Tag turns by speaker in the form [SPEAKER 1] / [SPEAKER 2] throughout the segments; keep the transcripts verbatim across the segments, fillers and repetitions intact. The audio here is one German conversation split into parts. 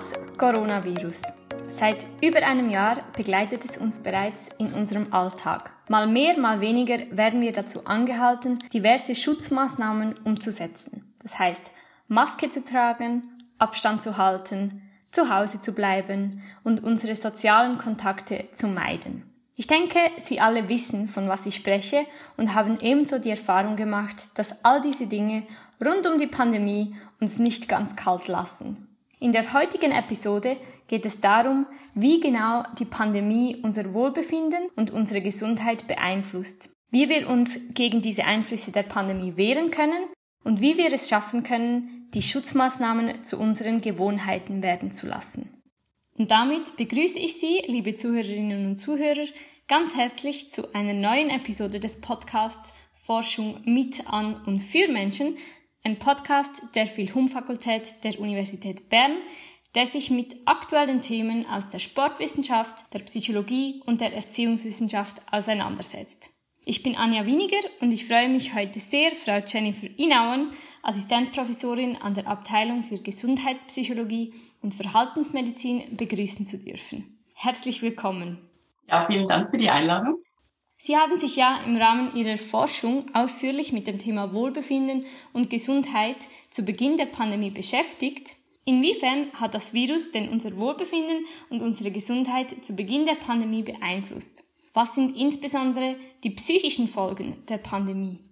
[SPEAKER 1] SARS-Coronavirus. Seit über einem Jahr begleitet es uns bereits in unserem Alltag. Mal mehr, mal weniger werden wir dazu angehalten, diverse Schutzmaßnahmen umzusetzen. Das heißt, Maske zu tragen, Abstand zu halten, zu Hause zu bleiben und unsere sozialen Kontakte zu meiden. Ich denke, Sie alle wissen, von was ich spreche und haben ebenso die Erfahrung gemacht, dass all diese Dinge rund um die Pandemie uns nicht ganz kalt lassen. In der heutigen Episode geht es darum, wie genau die Pandemie unser Wohlbefinden und unsere Gesundheit beeinflusst, wie wir uns gegen diese Einflüsse der Pandemie wehren können und wie wir es schaffen können, die Schutzmaßnahmen zu unseren Gewohnheiten werden zu lassen. Und damit begrüße ich Sie, liebe Zuhörerinnen und Zuhörer, ganz herzlich zu einer neuen Episode des Podcasts Forschung mit, an und für Menschen, ein Podcast der Phil-Hum-Fakultät der Universität Bern, der sich mit aktuellen Themen aus der Sportwissenschaft, der Psychologie und der Erziehungswissenschaft auseinandersetzt. Ich bin Anja Winiger und ich freue mich heute sehr, Frau Jennifer Inauen, Assistenzprofessorin an der Abteilung für Gesundheitspsychologie und Verhaltensmedizin, begrüßen zu dürfen. Herzlich willkommen.
[SPEAKER 2] Ja, vielen Dank für die Einladung.
[SPEAKER 1] Sie haben sich ja im Rahmen Ihrer Forschung ausführlich mit dem Thema Wohlbefinden und Gesundheit zu Beginn der Pandemie beschäftigt. Inwiefern hat das Virus denn unser Wohlbefinden und unsere Gesundheit zu Beginn der Pandemie beeinflusst? Was sind insbesondere die psychischen Folgen der Pandemie?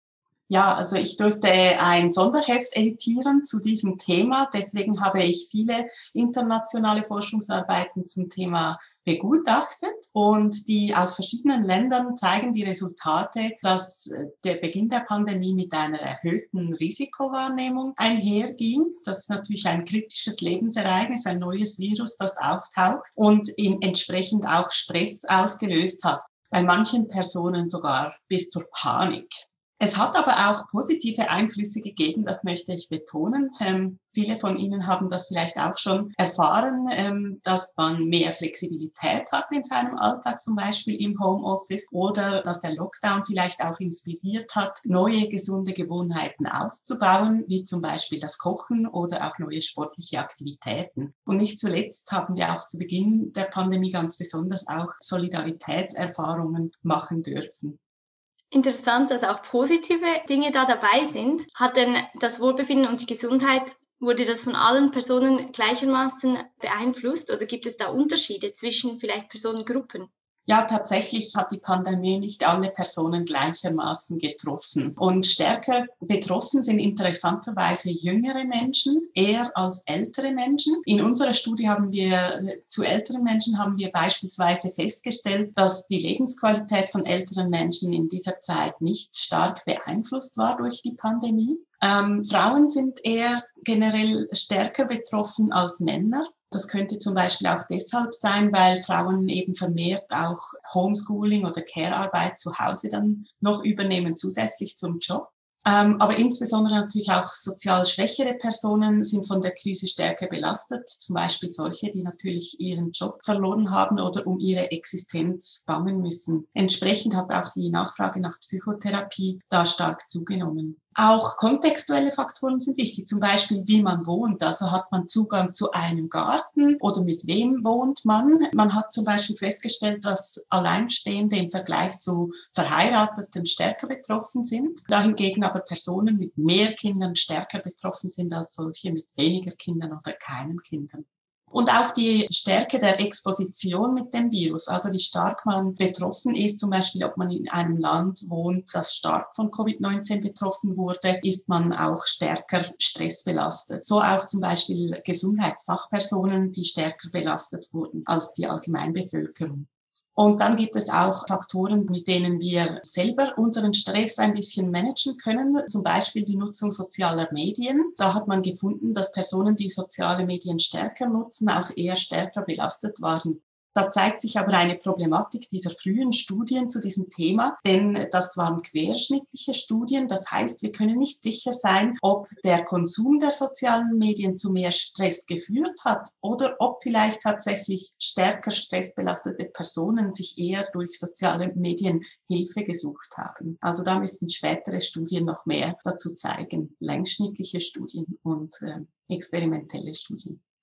[SPEAKER 2] Ja, also ich durfte ein Sonderheft editieren zu diesem Thema. Deswegen habe ich viele internationale Forschungsarbeiten zum Thema begutachtet. Und die aus verschiedenen Ländern zeigen die Resultate, dass der Beginn der Pandemie mit einer erhöhten Risikowahrnehmung einherging. Das ist natürlich ein kritisches Lebensereignis, ein neues Virus, das auftaucht und ihn entsprechend auch Stress ausgelöst hat. Bei manchen Personen sogar bis zur Panik. Es hat aber auch positive Einflüsse gegeben, das möchte ich betonen. Ähm, viele von Ihnen haben das vielleicht auch schon erfahren, ähm, dass man mehr Flexibilität hat in seinem Alltag, zum Beispiel im Homeoffice, oder dass der Lockdown vielleicht auch inspiriert hat, neue gesunde Gewohnheiten aufzubauen, wie zum Beispiel das Kochen oder auch neue sportliche Aktivitäten. Und nicht zuletzt haben wir auch zu Beginn der Pandemie ganz besonders auch Solidaritätserfahrungen machen dürfen.
[SPEAKER 1] Interessant, dass auch positive Dinge da dabei sind. Hat denn das Wohlbefinden und die Gesundheit, wurde das von allen Personen gleichermaßen beeinflusst oder gibt es da Unterschiede zwischen vielleicht Personengruppen?
[SPEAKER 2] Ja, tatsächlich hat die Pandemie nicht alle Personen gleichermaßen getroffen. Und stärker betroffen sind interessanterweise jüngere Menschen, eher als ältere Menschen. In unserer Studie haben wir, zu älteren Menschen haben wir beispielsweise festgestellt, dass die Lebensqualität von älteren Menschen in dieser Zeit nicht stark beeinflusst war durch die Pandemie. Ähm, Frauen sind eher generell stärker betroffen als Männer. Das könnte zum Beispiel auch deshalb sein, weil Frauen eben vermehrt auch Homeschooling oder Care-Arbeit zu Hause dann noch übernehmen, zusätzlich zum Job. Ähm, aber insbesondere natürlich auch sozial schwächere Personen sind von der Krise stärker belastet, zum Beispiel solche, die natürlich ihren Job verloren haben oder um ihre Existenz bangen müssen. Entsprechend hat auch die Nachfrage nach Psychotherapie da stark zugenommen. Auch kontextuelle Faktoren sind wichtig, zum Beispiel wie man wohnt. Also hat man Zugang zu einem Garten oder mit wem wohnt man? Man hat zum Beispiel festgestellt, dass Alleinstehende im Vergleich zu Verheirateten stärker betroffen sind. Dahingegen aber Personen mit mehr Kindern stärker betroffen sind als solche mit weniger Kindern oder keinen Kindern. Und auch die Stärke der Exposition mit dem Virus, also wie stark man betroffen ist, zum Beispiel ob man in einem Land wohnt, das stark von Covid neunzehn betroffen wurde, ist man auch stärker stressbelastet. So auch zum Beispiel Gesundheitsfachpersonen, die stärker belastet wurden als die Allgemeinbevölkerung. Und dann gibt es auch Faktoren, mit denen wir selber unseren Stress ein bisschen managen können, zum Beispiel die Nutzung sozialer Medien. Da hat man gefunden, dass Personen, die soziale Medien stärker nutzen, auch eher stärker belastet waren. Da zeigt sich aber eine Problematik dieser frühen Studien zu diesem Thema, denn das waren querschnittliche Studien. Das heißt, wir können nicht sicher sein, ob der Konsum der sozialen Medien zu mehr Stress geführt hat oder ob vielleicht tatsächlich stärker stressbelastete Personen sich eher durch soziale Medien Hilfe gesucht haben. Also da müssen spätere Studien noch mehr dazu zeigen, längsschnittliche Studien und äh, experimentelle Studien.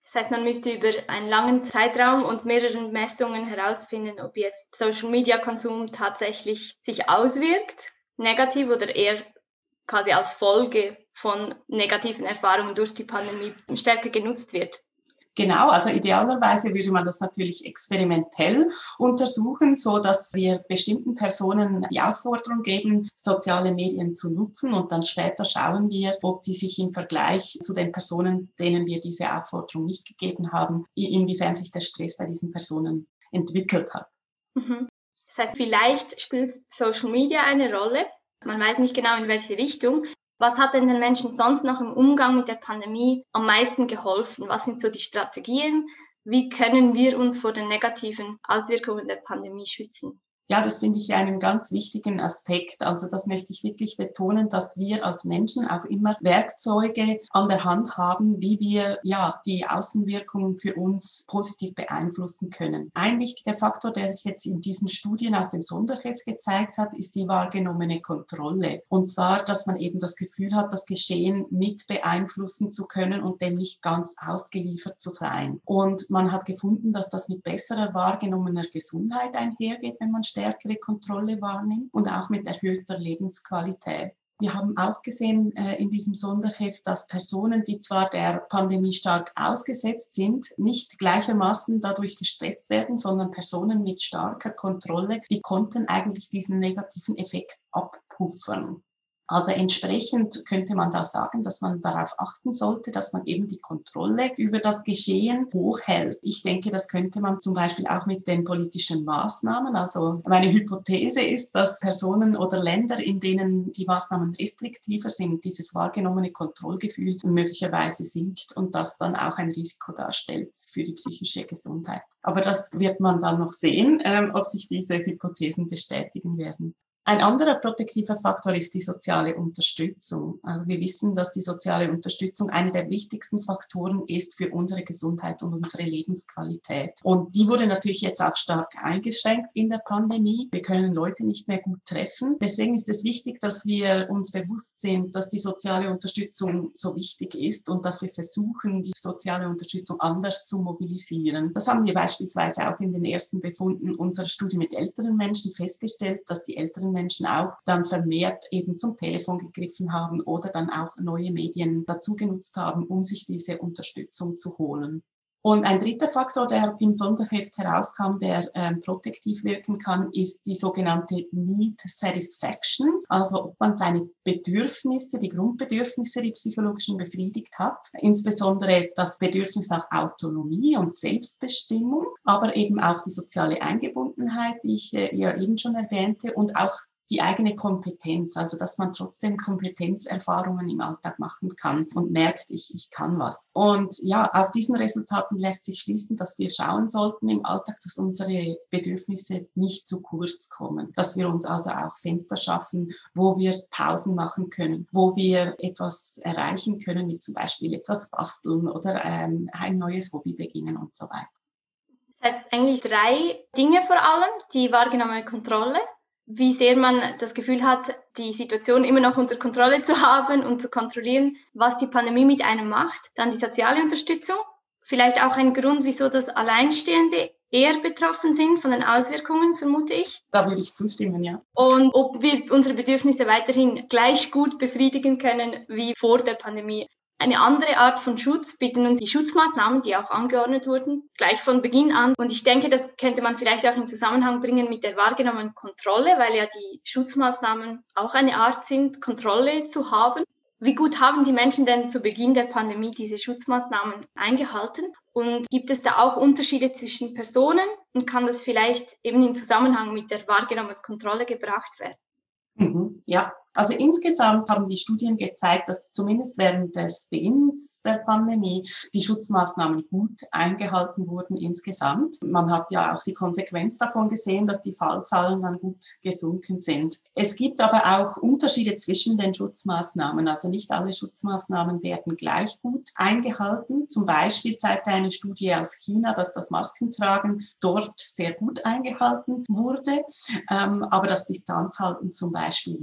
[SPEAKER 1] Das heißt, man müsste über einen langen Zeitraum und mehreren Messungen herausfinden, ob jetzt Social-Media-Konsum tatsächlich sich auswirkt, negativ oder eher quasi als Folge von negativen Erfahrungen durch die Pandemie stärker genutzt wird.
[SPEAKER 2] Genau, also idealerweise würde man das natürlich experimentell untersuchen, so dass wir bestimmten Personen die Aufforderung geben, soziale Medien zu nutzen, und dann später schauen wir, ob die sich im Vergleich zu den Personen, denen wir diese Aufforderung nicht gegeben haben, inwiefern sich der Stress bei diesen Personen entwickelt hat.
[SPEAKER 1] Mhm. Das heißt, vielleicht spielt Social Media eine Rolle. Man weiß nicht genau, in welche Richtung. Was hat denn den Menschen sonst noch im Umgang mit der Pandemie am meisten geholfen? Was sind so die Strategien? Wie können wir uns vor den negativen Auswirkungen der Pandemie schützen?
[SPEAKER 2] Ja, das finde ich einen ganz wichtigen Aspekt. Also das möchte ich wirklich betonen, dass wir als Menschen auch immer Werkzeuge an der Hand haben, wie wir ja die Außenwirkungen für uns positiv beeinflussen können. Ein wichtiger Faktor, der sich jetzt in diesen Studien aus dem Sonderheft gezeigt hat, ist die wahrgenommene Kontrolle. Und zwar, dass man eben das Gefühl hat, das Geschehen mit beeinflussen zu können und dem nicht ganz ausgeliefert zu sein. Und man hat gefunden, dass das mit besserer wahrgenommener Gesundheit einhergeht, wenn man stärkere Kontrolle wahrnimmt, und auch mit erhöhter Lebensqualität. Wir haben auch gesehen äh, in diesem Sonderheft, dass Personen, die zwar der Pandemie stark ausgesetzt sind, nicht gleichermaßen dadurch gestresst werden, sondern Personen mit starker Kontrolle, die konnten eigentlich diesen negativen Effekt abpuffern. Also entsprechend könnte man da sagen, dass man darauf achten sollte, dass man eben die Kontrolle über das Geschehen hochhält. Ich denke, das könnte man zum Beispiel auch mit den politischen Maßnahmen. Also meine Hypothese ist, dass Personen oder Länder, in denen die Maßnahmen restriktiver sind, dieses wahrgenommene Kontrollgefühl möglicherweise sinkt und das dann auch ein Risiko darstellt für die psychische Gesundheit. Aber das wird man dann noch sehen, ähm, ob sich diese Hypothesen bestätigen werden. Ein anderer protektiver Faktor ist die soziale Unterstützung. Also wir wissen, dass die soziale Unterstützung einer der wichtigsten Faktoren ist für unsere Gesundheit und unsere Lebensqualität. Und die wurde natürlich jetzt auch stark eingeschränkt in der Pandemie. Wir können Leute nicht mehr gut treffen. Deswegen ist es wichtig, dass wir uns bewusst sind, dass die soziale Unterstützung so wichtig ist und dass wir versuchen, die soziale Unterstützung anders zu mobilisieren. Das haben wir beispielsweise auch in den ersten Befunden unserer Studie mit älteren Menschen festgestellt, dass die älteren Menschen auch dann vermehrt eben zum Telefon gegriffen haben oder dann auch neue Medien dazu genutzt haben, um sich diese Unterstützung zu holen. Und ein dritter Faktor, der im Sonderheft herauskam, der ähm, protektiv wirken kann, ist die sogenannte Need Satisfaction, also ob man seine Bedürfnisse, die Grundbedürfnisse, die psychologischen, befriedigt hat, insbesondere das Bedürfnis nach Autonomie und Selbstbestimmung, aber eben auch die soziale Eingebundenheit, die ich äh, ja eben schon erwähnte, und auch die eigene Kompetenz, also dass man trotzdem Kompetenzerfahrungen im Alltag machen kann und merkt, ich, ich kann was. Und ja, aus diesen Resultaten lässt sich schließen, dass wir schauen sollten im Alltag, dass unsere Bedürfnisse nicht zu kurz kommen, dass wir uns also auch Fenster schaffen, wo wir Pausen machen können, wo wir etwas erreichen können, wie zum Beispiel etwas basteln oder ähm, ein neues Hobby beginnen und so weiter.
[SPEAKER 1] Es hat eigentlich drei Dinge vor allem: die wahrgenommene Kontrolle, wie sehr man das Gefühl hat, die Situation immer noch unter Kontrolle zu haben und zu kontrollieren, was die Pandemie mit einem macht. Dann die soziale Unterstützung, vielleicht auch ein Grund, wieso das Alleinstehende eher betroffen sind von den Auswirkungen, vermute ich.
[SPEAKER 2] Da würde ich zustimmen, ja.
[SPEAKER 1] Und ob wir unsere Bedürfnisse weiterhin gleich gut befriedigen können wie vor der Pandemie. Eine andere Art von Schutz bieten uns die Schutzmaßnahmen, die auch angeordnet wurden, gleich von Beginn an. Und ich denke, das könnte man vielleicht auch in Zusammenhang bringen mit der wahrgenommenen Kontrolle, weil ja die Schutzmaßnahmen auch eine Art sind, Kontrolle zu haben. Wie gut haben die Menschen denn zu Beginn der Pandemie diese Schutzmaßnahmen eingehalten? Und gibt es da auch Unterschiede zwischen Personen und kann das vielleicht eben in Zusammenhang mit der wahrgenommenen Kontrolle gebracht werden?
[SPEAKER 2] Mhm, ja, also insgesamt haben die Studien gezeigt, dass zumindest während des Beginns der Pandemie die Schutzmaßnahmen gut eingehalten wurden insgesamt. Man hat ja auch die Konsequenz davon gesehen, dass die Fallzahlen dann gut gesunken sind. Es gibt aber auch Unterschiede zwischen den Schutzmaßnahmen. Also nicht alle Schutzmaßnahmen werden gleich gut eingehalten. Zum Beispiel zeigte eine Studie aus China, dass das Maskentragen dort sehr gut eingehalten wurde, ähm, aber das Distanzhalten zum Beispiel nicht.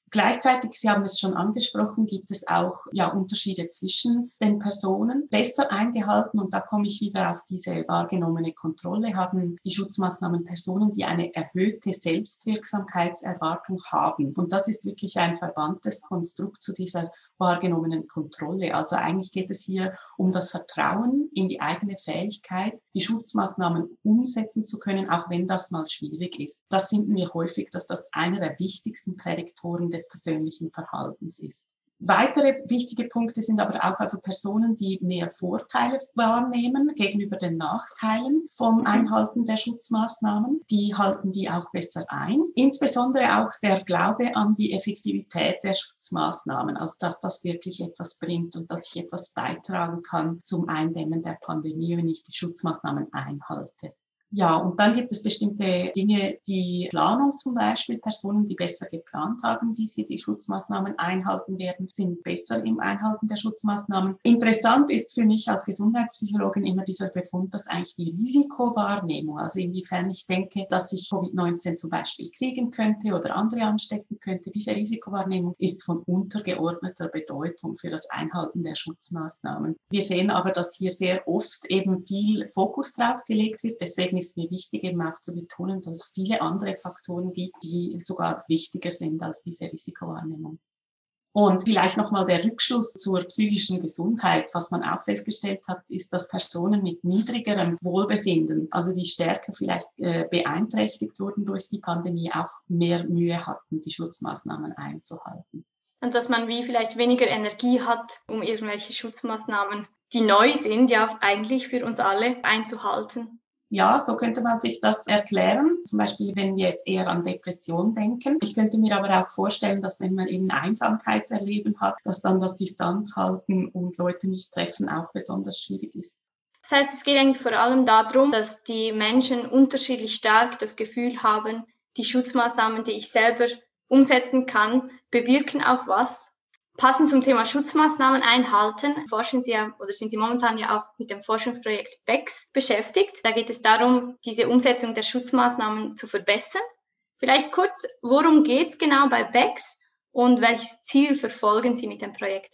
[SPEAKER 2] Gleichzeitig, Sie haben es schon angesprochen, gibt es auch ja, Unterschiede zwischen den Personen. Besser eingehalten, und da komme ich wieder auf diese wahrgenommene Kontrolle, haben die Schutzmaßnahmen Personen, die eine erhöhte Selbstwirksamkeitserwartung haben. Und das ist wirklich ein verwandtes Konstrukt zu dieser wahrgenommenen Kontrolle. Also eigentlich geht es hier um das Vertrauen in die eigene Fähigkeit, die Schutzmaßnahmen umsetzen zu können, auch wenn das mal schwierig ist. Das finden wir häufig, dass das einer der wichtigsten Prädiktoren des persönlichen Verhaltens ist. Weitere wichtige Punkte sind aber auch also Personen, die mehr Vorteile wahrnehmen gegenüber den Nachteilen vom Einhalten der Schutzmaßnahmen. Die halten die auch besser ein. Insbesondere auch der Glaube an die Effektivität der Schutzmaßnahmen, also dass das wirklich etwas bringt und dass ich etwas beitragen kann zum Eindämmen der Pandemie, wenn ich die Schutzmaßnahmen einhalte. Ja, und dann gibt es bestimmte Dinge, die Planung zum Beispiel. Personen, die besser geplant haben, wie sie die Schutzmaßnahmen einhalten werden, sind besser im Einhalten der Schutzmaßnahmen. Interessant ist für mich als Gesundheitspsychologin immer dieser Befund, dass eigentlich die Risikowahrnehmung, also inwiefern ich denke, dass ich Covid neunzehn zum Beispiel kriegen könnte oder andere anstecken könnte, diese Risikowahrnehmung ist von untergeordneter Bedeutung für das Einhalten der Schutzmaßnahmen. Wir sehen aber, dass hier sehr oft eben viel Fokus drauf gelegt wird. Deswegen ist mir wichtig, eben auch zu betonen, dass es viele andere Faktoren gibt, die sogar wichtiger sind als diese Risikowahrnehmung. Und vielleicht nochmal der Rückschluss zur psychischen Gesundheit. Was man auch festgestellt hat, ist, dass Personen mit niedrigerem Wohlbefinden, also die stärker vielleicht äh, beeinträchtigt wurden durch die Pandemie, auch mehr Mühe hatten, die Schutzmaßnahmen einzuhalten.
[SPEAKER 1] Und dass man wie vielleicht weniger Energie hat, um irgendwelche Schutzmaßnahmen, die neu sind, ja eigentlich für uns alle einzuhalten.
[SPEAKER 2] Ja, so könnte man sich das erklären. Zum Beispiel, wenn wir jetzt eher an Depression denken. Ich könnte mir aber auch vorstellen, dass wenn man eben Einsamkeitserleben hat, dass dann das Distanzhalten und Leute nicht treffen auch besonders schwierig ist.
[SPEAKER 1] Das heißt, es geht eigentlich vor allem darum, dass die Menschen unterschiedlich stark das Gefühl haben, die Schutzmaßnahmen, die ich selber umsetzen kann, bewirken auch was. Passend zum Thema Schutzmaßnahmen einhalten, forschen Sie ja oder sind Sie momentan ja auch mit dem Forschungsprojekt B E X beschäftigt. Da geht es darum, diese Umsetzung der Schutzmaßnahmen zu verbessern. Vielleicht kurz, worum geht es genau bei B E X und welches Ziel verfolgen Sie mit dem Projekt?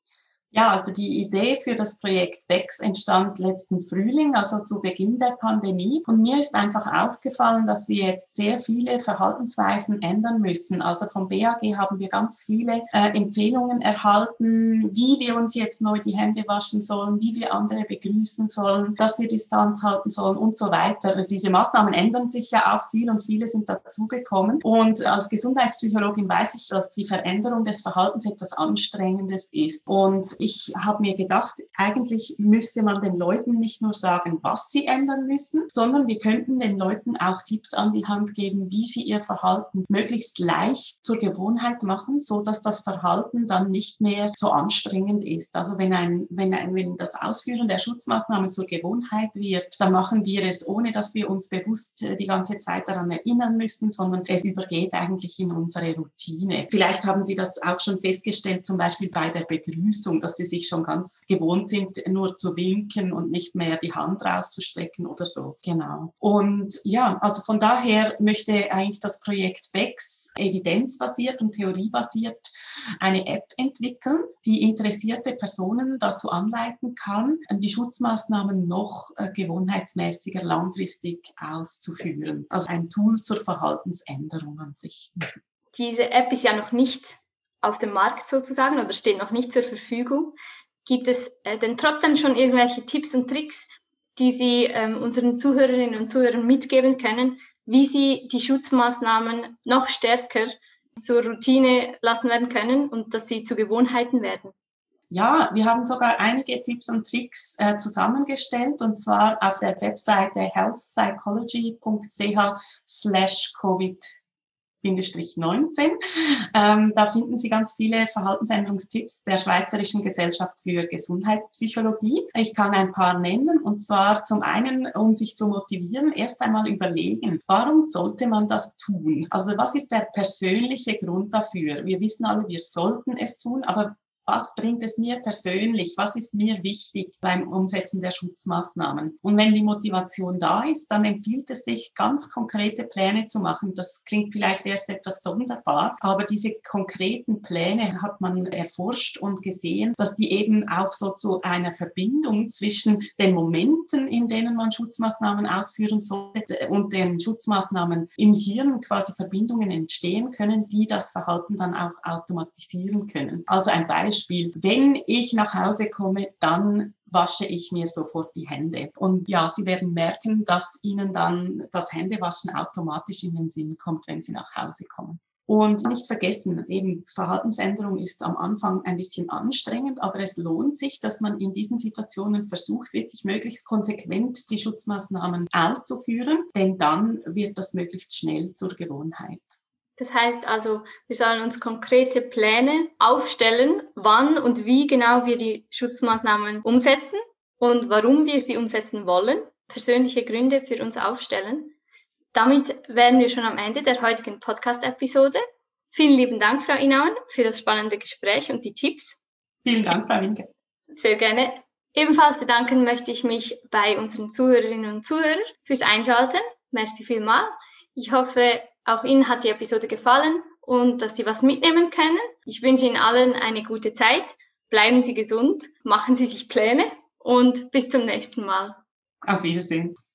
[SPEAKER 2] Ja, also die Idee für das Projekt B E X entstand letzten Frühling, also zu Beginn der Pandemie. Und mir ist einfach aufgefallen, dass wir jetzt sehr viele Verhaltensweisen ändern müssen. Also vom B A G haben wir ganz viele äh, Empfehlungen erhalten, wie wir uns jetzt neu die Hände waschen sollen, wie wir andere begrüßen sollen, dass wir Distanz halten sollen und so weiter. Diese Maßnahmen ändern sich ja auch viel und viele sind dazugekommen. Und als Gesundheitspsychologin weiß ich, dass die Veränderung des Verhaltens etwas Anstrengendes ist. Und ich habe mir gedacht, eigentlich müsste man den Leuten nicht nur sagen, was sie ändern müssen, sondern wir könnten den Leuten auch Tipps an die Hand geben, wie sie ihr Verhalten möglichst leicht zur Gewohnheit machen, so dass das Verhalten dann nicht mehr so anstrengend ist. Also wenn ein, wenn ein, wenn das Ausführen der Schutzmaßnahmen zur Gewohnheit wird, dann machen wir es, ohne dass wir uns bewusst die ganze Zeit daran erinnern müssen, sondern es übergeht eigentlich in unsere Routine. Vielleicht haben Sie das auch schon festgestellt, zum Beispiel bei der Begrüßung, dass sie sich schon ganz gewohnt sind, nur zu winken und nicht mehr die Hand rauszustrecken oder so. Genau. Und ja, also von daher möchte eigentlich das Projekt B E X evidenzbasiert und theoriebasiert eine App entwickeln, die interessierte Personen dazu anleiten kann, die Schutzmaßnahmen noch äh, gewohnheitsmäßiger langfristig auszuführen. Also ein Tool zur Verhaltensänderung an sich.
[SPEAKER 1] Diese App ist ja noch nicht auf dem Markt sozusagen oder steht noch nicht zur Verfügung. Gibt es äh, denn trotzdem schon irgendwelche Tipps und Tricks, die Sie ähm, unseren Zuhörerinnen und Zuhörern mitgeben können, wie sie die Schutzmaßnahmen noch stärker zur Routine lassen werden können und dass sie zu Gewohnheiten werden?
[SPEAKER 2] Ja, wir haben sogar einige Tipps und Tricks äh, zusammengestellt, und zwar auf der Webseite healthpsychology punkt c h slash covid neunzehn. Ähm, da finden Sie ganz viele Verhaltensänderungstipps der Schweizerischen Gesellschaft für Gesundheitspsychologie. Ich kann ein paar nennen, und zwar zum einen, um sich zu motivieren, erst einmal überlegen, warum sollte man das tun? Also was ist der persönliche Grund dafür? Wir wissen alle, wir sollten es tun, aber was bringt es mir persönlich, was ist mir wichtig beim Umsetzen der Schutzmaßnahmen. Und wenn die Motivation da ist, dann empfiehlt es sich, ganz konkrete Pläne zu machen. Das klingt vielleicht erst etwas sonderbar, aber diese konkreten Pläne hat man erforscht und gesehen, dass die eben auch so zu einer Verbindung zwischen den Momenten, in denen man Schutzmaßnahmen ausführen sollte, und den Schutzmaßnahmen im Hirn quasi Verbindungen entstehen können, die das Verhalten dann auch automatisieren können. Also ein Beispiel: Wenn ich nach Hause komme, dann wasche ich mir sofort die Hände. Und ja, Sie werden merken, dass Ihnen dann das Händewaschen automatisch in den Sinn kommt, wenn Sie nach Hause kommen. Und nicht vergessen, eben Verhaltensänderung ist am Anfang ein bisschen anstrengend, aber es lohnt sich, dass man in diesen Situationen versucht, wirklich möglichst konsequent die Schutzmaßnahmen auszuführen, denn dann wird das möglichst schnell zur Gewohnheit.
[SPEAKER 1] Das heißt also, wir sollen uns konkrete Pläne aufstellen, wann und wie genau wir die Schutzmaßnahmen umsetzen und warum wir sie umsetzen wollen, persönliche Gründe für uns aufstellen. Damit wären wir schon am Ende der heutigen Podcast-Episode. Vielen lieben Dank, Frau Inauen, für das spannende Gespräch und die Tipps.
[SPEAKER 2] Vielen Dank, Frau Winke.
[SPEAKER 1] Sehr gerne. Ebenfalls bedanken möchte ich mich bei unseren Zuhörerinnen und Zuhörern fürs Einschalten. Merci vielmals. Ich hoffe, auch Ihnen hat die Episode gefallen und dass Sie was mitnehmen können. Ich wünsche Ihnen allen eine gute Zeit. Bleiben Sie gesund, machen Sie sich Pläne und bis zum nächsten Mal.
[SPEAKER 2] Auf Wiedersehen.